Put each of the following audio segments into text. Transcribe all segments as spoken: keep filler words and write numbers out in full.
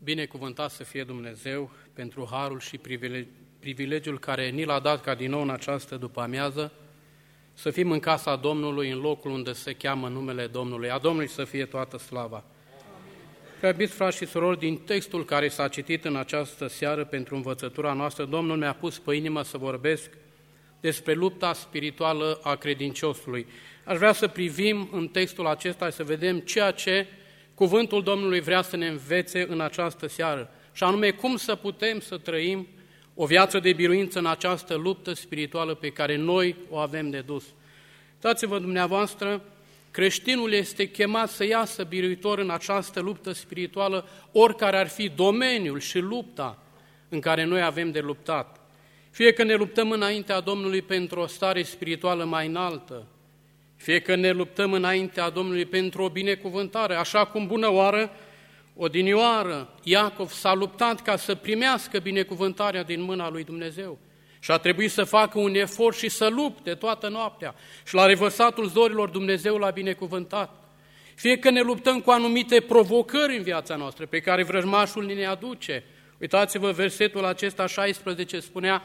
Binecuvântat să fie Dumnezeu pentru harul și privilegiul care ni l-a dat ca din nou în această după-amiază, să fim în casa Domnului, în locul unde se cheamă numele Domnului. A Domnului să fie toată slava. Prea iubiți frați și surori, din textul care s-a citit în această seară pentru învățătura noastră, Domnul mi-a pus pe inimă să vorbesc despre lupta spirituală a credinciosului. Aș vrea să privim în textul acesta și să vedem ceea ce cuvântul Domnului vrea să ne învețe în această seară, și anume cum să putem să trăim o viață de biruință în această luptă spirituală pe care noi o avem de dus. Uitați-vă dumneavoastră, creștinul este chemat să iasă biruitor în această luptă spirituală, oricare ar fi domeniul și lupta în care noi avem de luptat. Fie că ne luptăm înaintea Domnului pentru o stare spirituală mai înaltă, fie că ne luptăm înaintea Domnului pentru o binecuvântare, așa cum bună oară, odinioară, Iacov s-a luptat ca să primească binecuvântarea din mâna lui Dumnezeu și a trebuit să facă un efort și să lupte toată noaptea și la revărsatul zorilor Dumnezeu l-a binecuvântat. Fie că ne luptăm cu anumite provocări în viața noastră pe care vrăjmașul ne aduce. Uitați-vă, versetul acesta șaisprezece spunea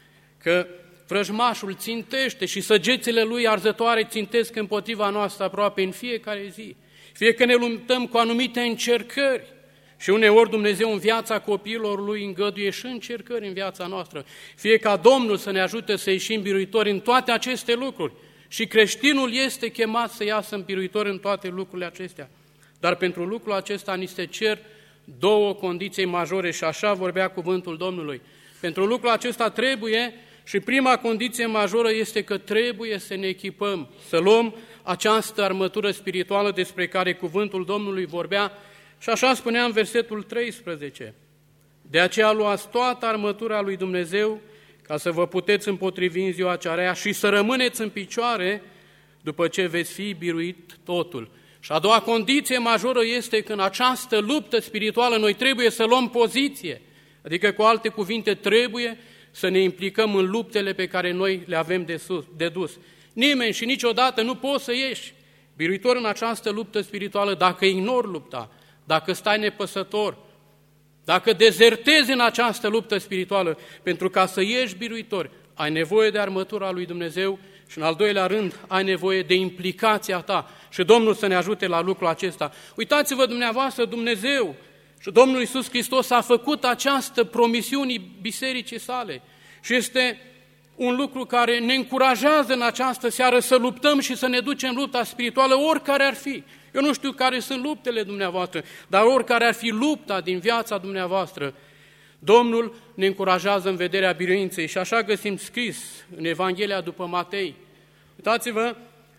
că vrăjmașul țintește și săgețile lui arzătoare țintesc împotriva noastră aproape în fiecare zi. Fie că ne luptăm cu anumite încercări și uneori Dumnezeu în viața copiilor lui îngăduie și încercări în viața noastră. Fie ca Domnul să ne ajute să ieșim biruitori în toate aceste lucruri și creștinul este chemat să iasă biruitor în toate lucrurile acestea. Dar pentru lucrul acesta ni se cer două condiții majore și așa vorbea cuvântul Domnului. Pentru lucrul acesta trebuie, și prima condiție majoră este că trebuie să ne echipăm, să luăm această armătură spirituală despre care cuvântul Domnului vorbea și așa spunea în versetul treisprezece. De aceea luați toată armătura lui Dumnezeu ca să vă puteți împotrivi în ziua cea rea și să rămâneți în picioare după ce veți fi biruit totul. Și a doua condiție majoră este că în această luptă spirituală noi trebuie să luăm poziție, adică cu alte cuvinte trebuie să ne implicăm în luptele pe care noi le avem de, sus, de dus. Nimeni și niciodată nu poți să ieși biruitor în această luptă spirituală dacă ignori lupta, dacă stai nepăsător, dacă dezertezi în această luptă spirituală. Pentru ca să ieși biruitor, ai nevoie de armătura lui Dumnezeu și în al doilea rând ai nevoie de implicația ta și Domnul să ne ajute la lucrul acesta. Uitați-vă dumneavoastră, Dumnezeu și Domnul Iisus Hristos a făcut această promisiune bisericii sale și este un lucru care ne încurajează în această seară să luptăm și să ne ducem lupta spirituală, oricare ar fi. Eu nu știu care sunt luptele dumneavoastră, dar oricare ar fi lupta din viața dumneavoastră, Domnul ne încurajează în vederea biruinței și așa găsim scris în Evanghelia după Matei. Uitați-vă,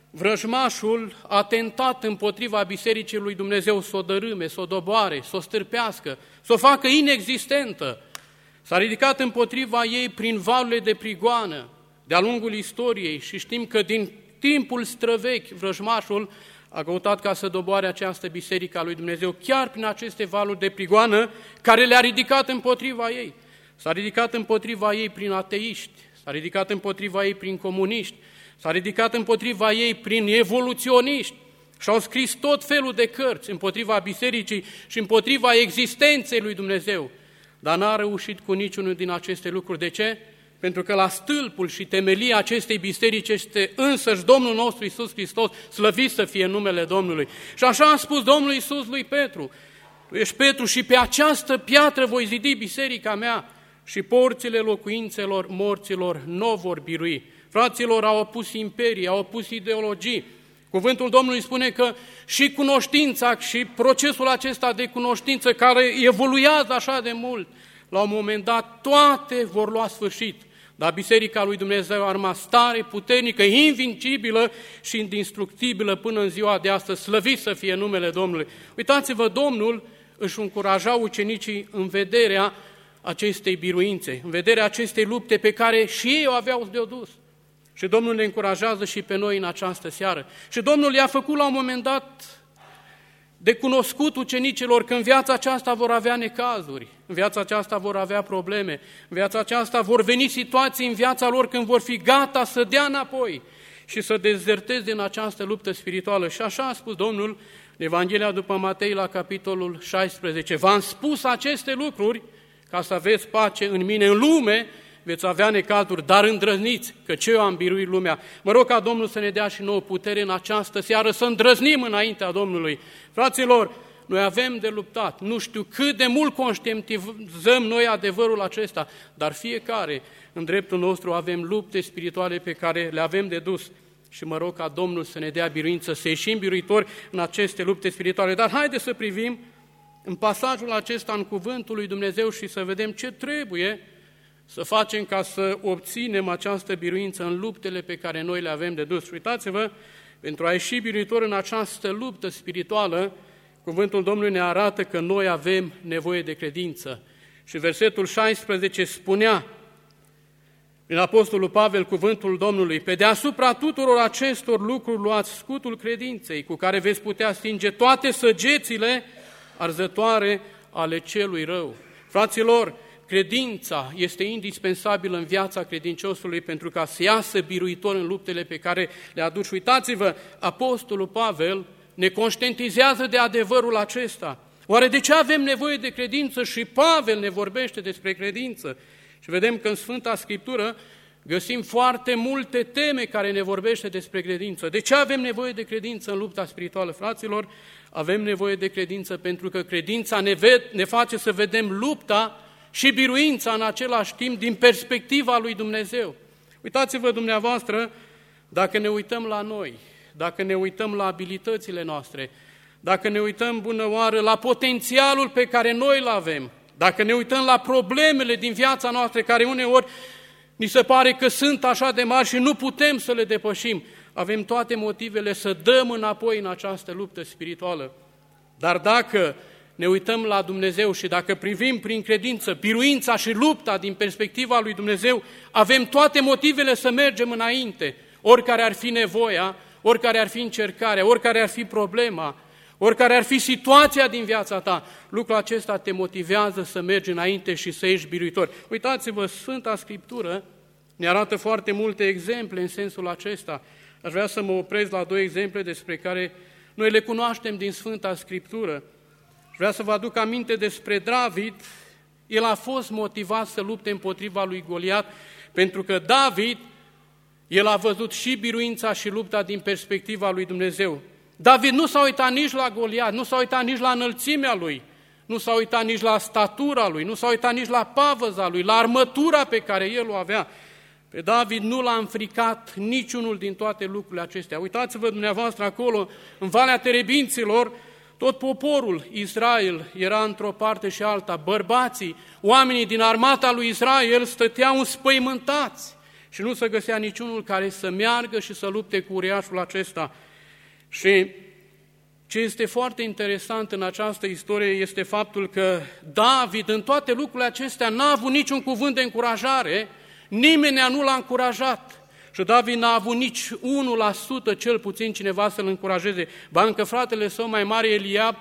vrăjmașul a tentat împotriva bisericii lui Dumnezeu să o dărâme, să o doboare, să o stârpească, să o facă inexistentă. S-a ridicat împotriva ei prin valurile de prigoană de-a lungul istoriei și știm că din timpul străvechi vrăjmașul a căutat ca să doboare această biserică a lui Dumnezeu chiar prin aceste valuri de prigoană care le-a ridicat împotriva ei. S-a ridicat împotriva ei prin ateiști, s-a ridicat împotriva ei prin comuniști, s-a ridicat împotriva ei prin evoluționiști și au scris tot felul de cărți împotriva bisericii și împotriva existenței lui Dumnezeu. Dar n-a reușit cu niciunul din aceste lucruri. De ce? Pentru că la stâlpul și temelia acestei biserici este însăși Domnul nostru Iisus Hristos, slăvit să fie numele Domnului. Și așa a spus Domnul Iisus lui Petru: tu ești Petru și pe această piatră voi zidi biserica mea și porțile locuințelor morților nu vor birui. Fraților, au opus imperii, au opus ideologii. Cuvântul Domnului spune că și cunoștința și procesul acesta de cunoștință care evoluează așa de mult, la un moment dat toate vor lua sfârșit. Dar biserica lui Dumnezeu a rămas tare, puternică, invincibilă și indestructibilă până în ziua de astăzi. Slăvit să fie numele Domnului. Uitați-vă, Domnul își încuraja ucenicii în vederea acestei biruințe, în vederea acestei lupte pe care și ei o aveau de dus. Și Domnul ne încurajează și pe noi în această seară. Și Domnul i-a făcut la un moment dat de cunoscut ucenicilor că în viața aceasta vor avea necazuri, în viața aceasta vor avea probleme, în viața aceasta vor veni situații în viața lor când vor fi gata să dea înapoi și să dezerteze în această luptă spirituală. Și așa a spus Domnul, În Evanghelia după Matei, la capitolul șaisprezece, v-am spus aceste lucruri ca să aveți pace în mine. În lume veți avea necazuri, dar îndrăzniți, că ce eu am biruit lumea. Mă rog ca Domnul să ne dea și nouă putere în această seară să îndrăznim înaintea Domnului. Fraților, noi avem de luptat, nu știu cât de mult conștientizăm noi adevărul acesta, dar fiecare în dreptul nostru avem lupte spirituale pe care le avem de dus. Și mă rog ca Domnul să ne dea biruință, să ieșim biruitori în aceste lupte spirituale. Dar haideți să privim în pasajul acesta, în cuvântul lui Dumnezeu și să vedem ce trebuie să facem ca să obținem această biruință în luptele pe care noi le avem de dus. Uitați-vă, pentru a ieși biruitor în această luptă spirituală, cuvântul Domnului ne arată că noi avem nevoie de credință. Și versetul șaisprezece spunea, prin Apostolul Pavel, cuvântul Domnului, pe deasupra tuturor acestor lucruri luați scutul credinței, cu care veți putea stinge toate săgețile arzătoare ale celui rău. Fraților, credința este indispensabilă în viața credinciosului pentru ca să iasă biruitor în luptele pe care le aduce. Uitați-vă, Apostolul Pavel ne conștientizează de adevărul acesta. Oare de ce avem nevoie de credință? Și Pavel ne vorbește despre credință. Și vedem că în Sfânta Scriptură găsim foarte multe teme care ne vorbește despre credință. De ce avem nevoie de credință în lupta spirituală, fraților? Avem nevoie de credință pentru că credința ne, ved, ne face să vedem lupta și biruința în același timp din perspectiva lui Dumnezeu. Uitați-vă dumneavoastră, dacă ne uităm la noi, dacă ne uităm la abilitățile noastre, dacă ne uităm bună oară la potențialul pe care noi îl avem, dacă ne uităm la problemele din viața noastră care uneori ni se pare că sunt așa de mari și nu putem să le depășim, avem toate motivele să dăm înapoi în această luptă spirituală. Dar dacă ne uităm la Dumnezeu și dacă privim prin credință biruința și lupta din perspectiva lui Dumnezeu, avem toate motivele să mergem înainte, oricare ar fi nevoia, oricare ar fi încercarea, oricare ar fi problema, oricare ar fi situația din viața ta, lucrul acesta te motivează să mergi înainte și să ieși biruitor. Uitați-vă, Sfânta Scriptură ne arată foarte multe exemple în sensul acesta. Aș vrea să mă opresc la două exemple despre care noi le cunoaștem din Sfânta Scriptură. Aș vrea să vă aduc aminte despre David. El a fost motivat să lupte împotriva lui Goliat, pentru că David, el a văzut și biruința și lupta din perspectiva lui Dumnezeu. David nu s-a uitat nici la Goliat, nu s-a uitat nici la înălțimea lui, nu s-a uitat nici la statura lui, nu s-a uitat nici la pavăza lui, la armătura pe care el o avea. Pe David nu l-a înfricat niciunul din toate lucrurile acestea. Uitați-vă dumneavoastră acolo, în Valea Terebinților, tot poporul Israel era într-o parte și alta. Bărbații, oamenii din armata lui Israel stăteau înspăimântați și nu se găsea niciunul care să meargă și să lupte cu uriașul acesta. Și ce este foarte interesant în această istorie este faptul că David, în toate lucrurile acestea, n-a avut niciun cuvânt de încurajare, nimeni nu l-a încurajat. Și David n-a avut nici unu la sută cel puțin cineva să-l încurajeze. Ba încă fratele său mai mare, Eliab,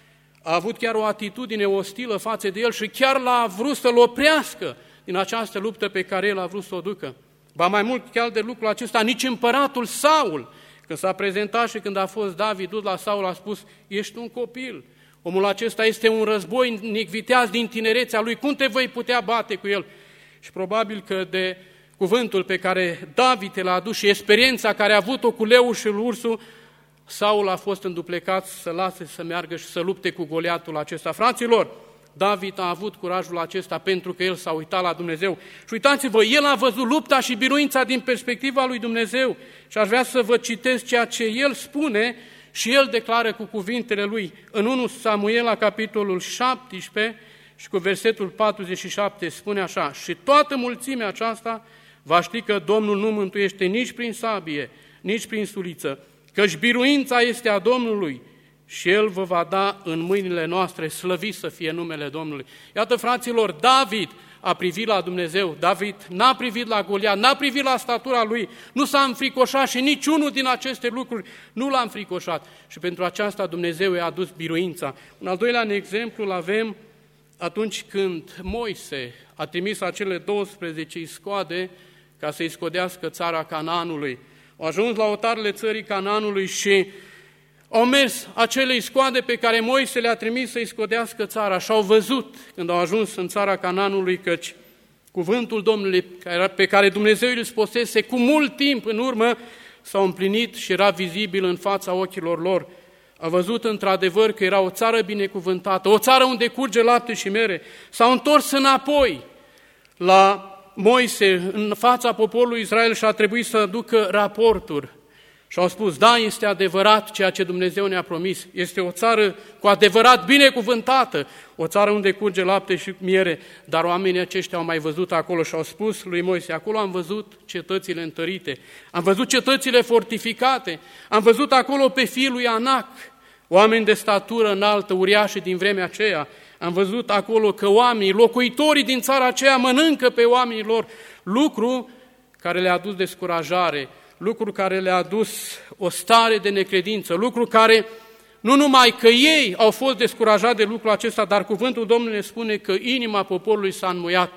a avut chiar o atitudine ostilă față de el și chiar l-a vrut să-l oprească din această luptă pe care el a vrut să o ducă. Ba mai mult chiar de lucrul acesta, nici împăratul Saul, când s-a prezentat și când a fost David dus la Saul, a spus, ești un copil, omul acesta este un războinic viteaz din tinerețea lui, cum te vei putea bate cu el? Și probabil că de cuvântul pe care David l-a adus și experiența care a avut-o cu leul și ursul, Saul a fost înduplecat să lase să meargă și să lupte cu Goliatul acesta. Fraților, David a avut curajul acesta pentru că el s-a uitat la Dumnezeu. Și uitați-vă, el a văzut lupta și biruința din perspectiva lui Dumnezeu. Și aș vrea să vă citesc ceea ce el spune și el declară cu cuvintele lui. În întâi Samuel, la capitolul șaptesprezece și cu versetul patruzeci și șapte, spune așa: și toată mulțimea aceasta va ști că Domnul nu mântuiește nici prin sabie, nici prin suliță, căci biruința este a Domnului și El vă va da în mâinile noastre, slăvit să fie numele Domnului. Iată, fraților, David a privit la Dumnezeu, David n-a privit la Goliat, n-a privit la statura lui, nu s-a înfricoșat și niciunul din aceste lucruri nu l-a înfricoșat. Și pentru aceasta Dumnezeu i-a adus biruința. Un al doilea exemplu îl avem atunci când Moise a trimis acele douăsprezece iscoade ca să-i scodească țara Canaanului. Au ajuns la otarele țării Canaanului și Au mers acele iscoade pe care Moise le-a trimis să-i scodească țara și au văzut, când au ajuns în țara Canaanului, căci cuvântul Domnului pe care Dumnezeu îl spusese cu mult timp în urmă s-a împlinit și era vizibil în fața ochilor lor. A văzut într-adevăr că era o țară binecuvântată, o țară unde curge lapte și mere. S-au întors înapoi la Moise, în fața poporului Israel, și a trebuit să ducă raporturi. Și au spus, da, este adevărat ceea ce Dumnezeu ne-a promis. Este o țară cu adevărat binecuvântată, o țară unde curge lapte și miere. Dar oamenii aceștia au mai văzut acolo și au spus lui Moise, acolo am văzut cetățile întărite, am văzut cetățile fortificate, am văzut acolo pe fiul lui Anac, oameni de statură înaltă, uriași din vremea aceea. Am văzut acolo că oamenii, locuitorii din țara aceea mănâncă pe oamenii lor, lucru care le-a adus descurajare, lucru care le-a adus o stare de necredință, lucru care nu numai că ei au fost descurajați de lucrul acesta, dar cuvântul Domnului ne spune că inima poporului s-a înmuiat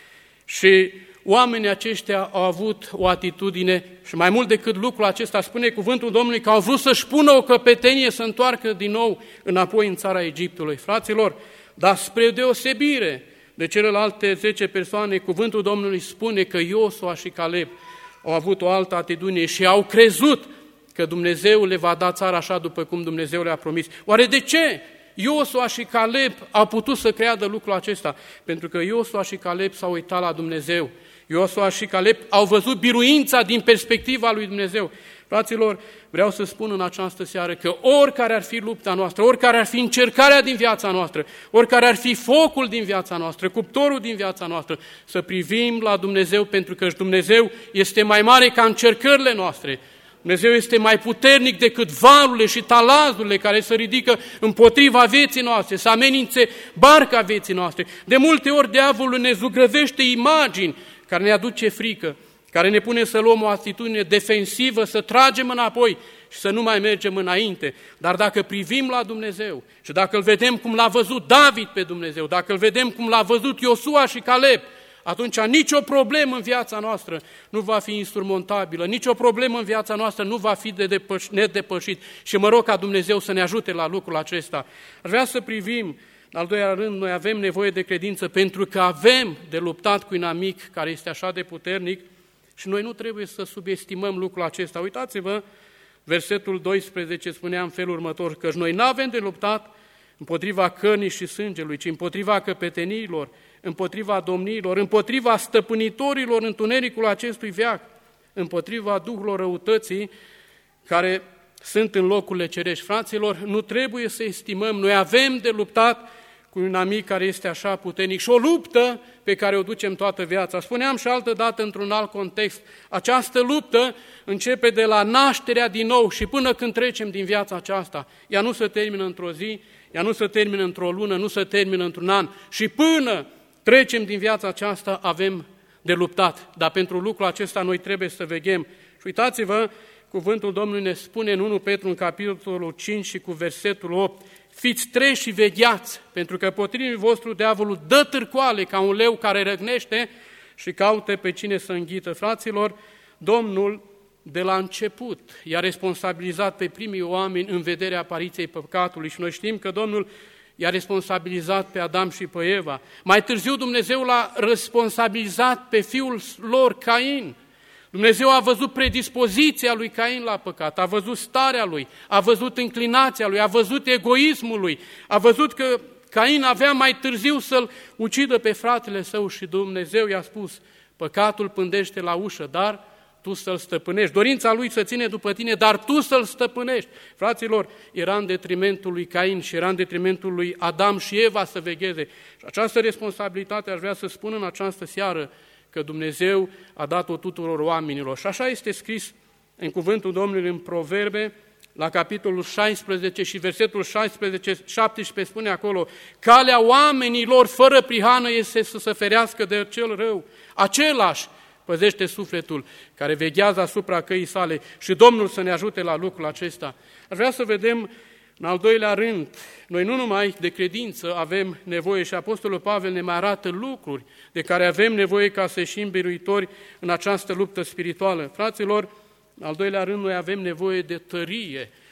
și oamenii aceștia au avut o atitudine și mai mult decât lucrul acesta spune cuvântul Domnului că au vrut să-și pună o căpetenie să întoarcă din nou înapoi în țara Egiptului. Fraților, dar spre deosebire de celelalte zece persoane, cuvântul Domnului spune că Iosua și Caleb au avut o altă atitudine și au crezut că Dumnezeu le va da țara așa după cum Dumnezeu le-a promis. Oare de ce Iosua și Caleb au putut să creadă lucrul acesta? Pentru că Iosua și Caleb s-au uitat la Dumnezeu. Iosua și Caleb au văzut biruința din perspectiva lui Dumnezeu. Fraților, vreau să spun în această seară că oricare ar fi lupta noastră, oricare ar fi încercarea din viața noastră, oricare ar fi focul din viața noastră, cuptorul din viața noastră, să privim la Dumnezeu, pentru că Dumnezeu este mai mare ca încercările noastre. Dumnezeu este mai puternic decât valurile și talazurile care se ridică împotriva vieții noastre, să amenințe barca vieții noastre. De multe ori diavolul ne zugrăvește imagini care ne aduce frică, care ne pune să luăm o atitudine defensivă, să tragem înapoi și să nu mai mergem înainte. Dar dacă privim la Dumnezeu și dacă îl vedem cum l-a văzut David pe Dumnezeu, dacă îl vedem cum l-a văzut Iosua și Caleb, atunci nicio problemă în viața noastră nu va fi insurmontabilă, nicio problemă în viața noastră nu va fi de depăș- nedepășit. Și mă rog ca Dumnezeu să ne ajute la lucrul acesta. Aș vrea să privim, în al doilea rând, noi avem nevoie de credință pentru că avem de luptat cu inamic care este așa de puternic și noi nu trebuie să subestimăm lucrul acesta. Uitați-vă, versetul doisprezece spunea în felul următor, că noi nu avem de luptat împotriva cărnii și sângelui, ci împotriva căpeteniilor, împotriva domniilor, împotriva stăpânitorilor întunericul acestui veac, împotriva duhurilor răutății care sunt în locurile cerești. Fraților, nu trebuie să estimăm, noi avem de luptat cu un inamic care este așa puternic și o luptă pe care o ducem toată viața. Spuneam și altă dată într-un alt context, această luptă începe de la nașterea din nou și până când trecem din viața aceasta. Ea nu se termină într-o zi, ea nu se termină într-o lună, nu se termină într-un an și până trecem din viața aceasta avem de luptat. Dar pentru lucrul acesta noi trebuie să veghem. Și uitați-vă, cuvântul Domnului ne spune în întâi Petru, în capitolul cinci și cu versetul opt, fiți treji și vegheați, pentru că potrivul vostru diavolul dă târcoale ca un leu care răgnește și caute pe cine să înghită. Fraților, Domnul de la început i-a responsabilizat pe primii oameni în vederea apariției păcatului și noi știm că Domnul i-a responsabilizat pe Adam și pe Eva. Mai târziu Dumnezeu l-a responsabilizat pe fiul lor, Cain. Dumnezeu a văzut predispoziția lui Cain la păcat, a văzut starea lui, a văzut înclinația lui, a văzut egoismul lui, a văzut că Cain avea mai târziu să-l ucidă pe fratele său și Dumnezeu i-a spus, păcatul pândește la ușă, dar tu să-l stăpânești. Dorința lui să ține după tine, dar tu să-l stăpânești. Fraților, era în detrimentul lui Cain și era în detrimentul lui Adam și Eva să vegheze. Și această responsabilitate aș vrea să spun în această seară, că Dumnezeu a dat-o tuturor oamenilor. Și așa este scris în cuvântul Domnului în Proverbe, la capitolul șaisprezece și versetul șaisprezece șaptesprezece spune acolo, calea oamenilor fără prihană este să se ferească de cel rău. Același păzește sufletul care veghează asupra căii sale și Domnul să ne ajute la lucrul acesta. Aș vrea să vedem în al doilea rând, noi nu numai de credință avem nevoie și Apostolul Pavel ne mai arată lucruri de care avem nevoie ca să ieșim biruitori în această luptă spirituală. Fraților, în al doilea rând, noi avem nevoie de tărie,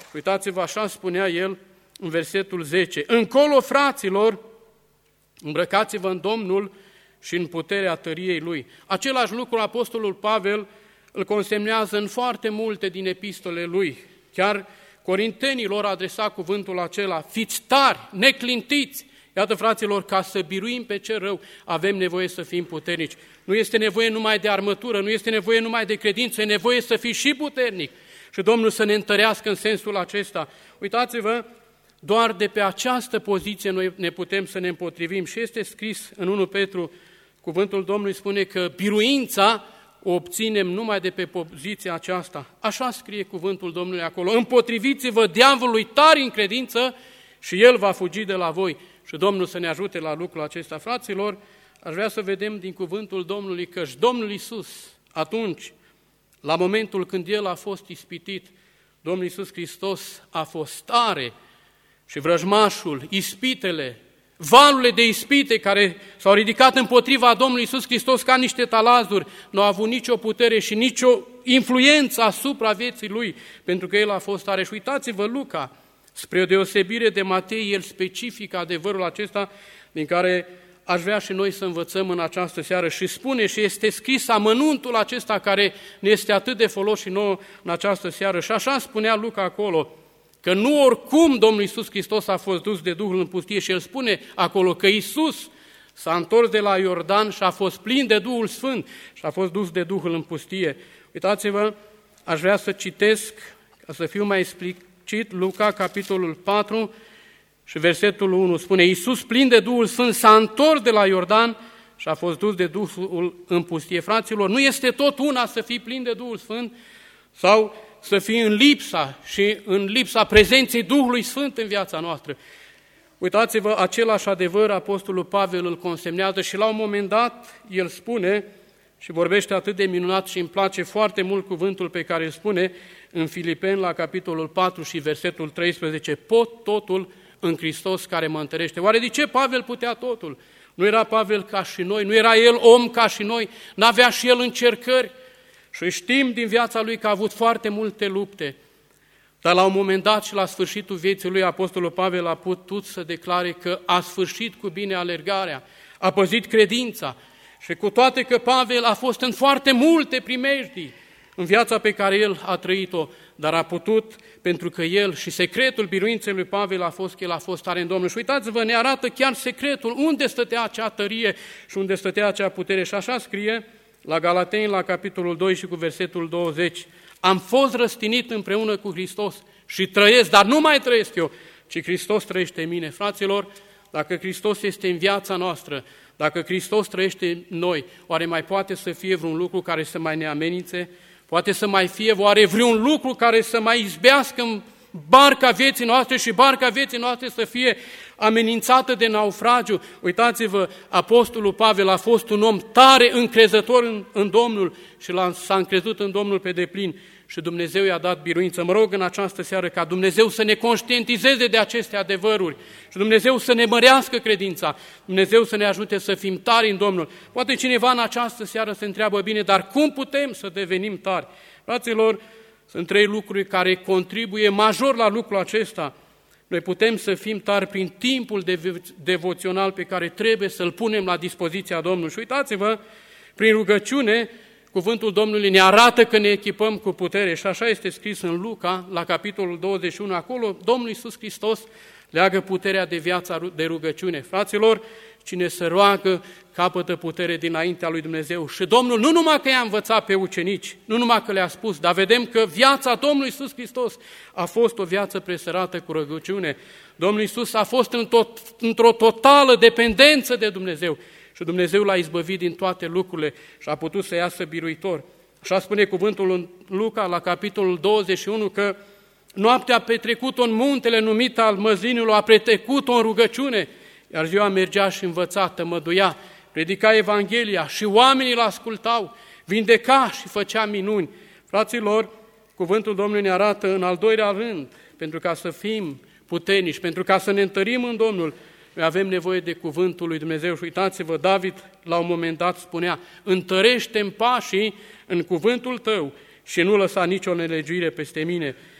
Uitați-vă, așa spunea el în versetul zece. Încolo, fraților, îmbrăcați-vă în Domnul și în puterea tăriei Lui. Același lucru apostolul Pavel îl consemnează în foarte multe din epistolele lui. Chiar corintenilor adresa cuvântul acela, fiți tari, neclintiți. Iată, fraților, ca să biruim pe ce rău, avem nevoie să fim puternici. Nu este nevoie numai de armătură, nu este nevoie numai de credință, e nevoie să fii și puternic. Și Domnul să ne întărească în sensul acesta. Uitați-vă, doar de pe această poziție noi ne putem să ne împotrivim. Și este scris în întâi Petru, cuvântul Domnului spune că biruința o obținem numai de pe poziția aceasta. Așa scrie cuvântul Domnului acolo. Împotriviți-vă diavolului tari în credință și el va fugi de la voi. Și Domnul să ne ajute la lucrul acesta. Fraților, aș vrea să vedem din cuvântul Domnului că și Domnul Iisus, atunci, la momentul când El a fost ispitit, Domnul Iisus Hristos a fost tare și vrăjmașul, ispitele, valurile de ispite care s-au ridicat împotriva Domnului Iisus Hristos ca niște talazuri, nu au avut nicio putere și nicio influență asupra vieții Lui, pentru că El a fost tare. Și uitați-vă, Luca, spre o deosebire de Matei, el specifică adevărul acesta din care aș vrea și noi să învățăm în această seară și spune și este scris amănuntul acesta care ne este atât de folos și nouă în această seară. Și așa spunea Luca acolo, că nu oricum Domnul Iisus Hristos a fost dus de Duhul în pustie și el spune acolo că Iisus s-a întors de la Iordan și a fost plin de Duhul Sfânt și a fost dus de Duhul în pustie. Uitați-vă, aș vrea să citesc, ca să fiu mai explicit, Luca, capitolul patru și versetul unu, spune, Iisus plin de Duhul Sfânt s-a întors de la Iordan și a fost dus de Duhul în pustie. Fraților, nu este tot una să fii plin de Duhul Sfânt sau să fii în lipsa și în lipsa prezenței Duhului Sfânt în viața noastră. Uitați-vă, același adevăr apostolul Pavel îl consemnează și la un moment dat el spune și vorbește atât de minunat și îmi place foarte mult cuvântul pe care îl spune în Filipeni la capitolul patru și versetul treisprezece, pot totul în Hristos care mă întărește. Oare de ce Pavel putea totul? Nu era Pavel ca și noi, nu era el om ca și noi, n-avea și el încercări. Și știm din viața lui că a avut foarte multe lupte, dar la un moment dat și la sfârșitul vieții lui, apostolul Pavel a putut să declare că a sfârșit cu bine alergarea, a păzit credința și cu toate că Pavel a fost în foarte multe primejdii în viața pe care el a trăit-o, dar a putut, pentru că el și secretul biruinței lui Pavel a fost că el a fost tare în Domnul. Și uitați-vă, ne arată chiar secretul, unde stătea acea tărie și unde stătea acea putere. Și așa scrie la Galateni, la capitolul doi și cu versetul douăzeci, am fost răstinit împreună cu Hristos și trăiesc, dar nu mai trăiesc eu, ci Hristos trăiește în mine. Fraților, dacă Hristos este în viața noastră, dacă Hristos trăiește în noi, oare mai poate să fie vreun lucru care să mai ne amenințe? Poate să mai fie oare vreun lucru care să mai izbească în barca vieții noastre și barca vieții noastre să fie amenințată de naufragiu? Uitați-vă, apostolul Pavel a fost un om tare încrezător în, în Domnul și s-a încrezut în Domnul pe deplin și Dumnezeu i-a dat biruință. Mă rog în această seară ca Dumnezeu să ne conștientizeze de aceste adevăruri și Dumnezeu să ne mărească credința, Dumnezeu să ne ajute să fim tari în Domnul. Poate cineva în această seară se întreabă, bine, dar cum putem să devenim tari? Fraților, sunt trei lucruri care contribuie major la lucrul acesta. Noi putem să fim tari prin timpul devoțional pe care trebuie să-l punem la dispoziția Domnului. Și uitați-vă, prin rugăciune, cuvântul Domnului ne arată că ne echipăm cu putere și așa este scris în Luca, la capitolul douăzeci și unu, acolo Domnul Iisus Hristos leagă puterea de viața de rugăciune. Fraților, cine se roagă, capătă putere dinaintea lui Dumnezeu. Și Domnul nu numai că i-a învățat pe ucenici, nu numai că le-a spus, dar vedem că viața Domnului Iisus Hristos a fost o viață presărată cu rugăciune. Domnul Iisus a fost în tot, într-o totală dependență de Dumnezeu și Dumnezeu l-a izbăvit din toate lucrurile și a putut să iasă biruitor. Așa spune cuvântul în Luca, la capitolul douăzeci și unu, că noaptea a petrecut-o în muntele numit al Măzlinului, a petrecut-o în rugăciune, iar ziua mergea și învăța, tămăduia, predica Evanghelia și oamenii îl ascultau, vindeca și făcea minuni. Fraților, cuvântul Domnului ne arată în al doilea rând, pentru ca să fim puternici, pentru ca să ne întărim în Domnul, noi avem nevoie de cuvântul lui Dumnezeu. Și uitați-vă, David la un moment dat spunea, întărește-mi pașii în cuvântul tău și nu lăsa nicio nelegiuire peste mine.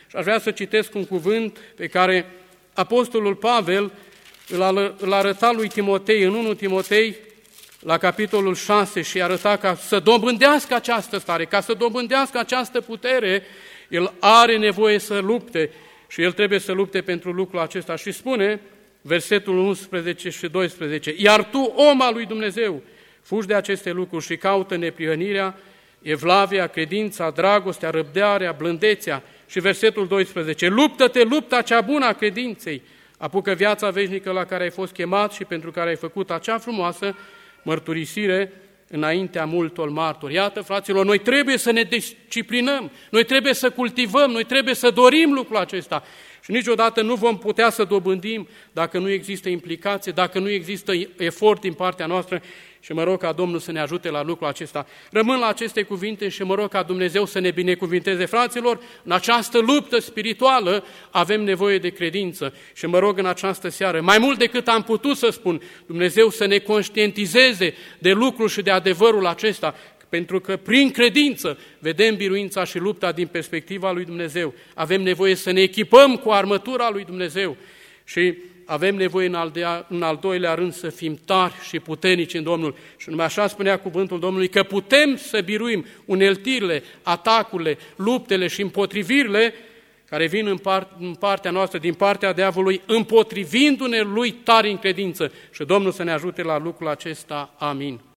Și aș vrea să citesc un cuvânt pe care Apostolul Pavel îl arăta lui Timotei în întâi Timotei, la capitolul șase, și arăta ca să dobândească această stare, ca să dobândească această putere, el are nevoie să lupte și el trebuie să lupte pentru lucrul acesta. Și spune, versetul unsprezece și doisprezece, iar tu, om al lui Dumnezeu, fugi de aceste lucruri și caută neprihănirea, evlavia, credința, dragostea, răbdarea, blândețea. Și versetul doisprezece, luptă-te lupta cea bună a credinței, apucă viața veșnică la care ai fost chemat și pentru care ai făcut acea frumoasă mărturisire înaintea multor martori. Iată, fraților, noi trebuie să ne disciplinăm, noi trebuie să cultivăm, noi trebuie să dorim lucrul acesta. Și niciodată nu vom putea să dobândim dacă nu există implicație, dacă nu există efort din partea noastră. Și mă rog ca Domnul să ne ajute la lucrul acesta. Rămân la aceste cuvinte și mă rog ca Dumnezeu să ne binecuvinteze. Fraților, în această luptă spirituală avem nevoie de credință. Și mă rog în această seară, mai mult decât am putut să spun, Dumnezeu să ne conștientizeze de lucrul și de adevărul acesta, pentru că prin credință vedem biruința și lupta din perspectiva lui Dumnezeu. Avem nevoie să ne echipăm cu armătura lui Dumnezeu și avem nevoie în al, de, în al doilea rând să fim tari și puternici în Domnul. Și numai așa spunea cuvântul Domnului, că putem să biruim uneltirile, atacurile, luptele și împotrivirile care vin în, part, în partea noastră, din partea diavolului, împotrivindu-ne lui tari în credință. Și Domnul să ne ajute la lucrul acesta. Amin.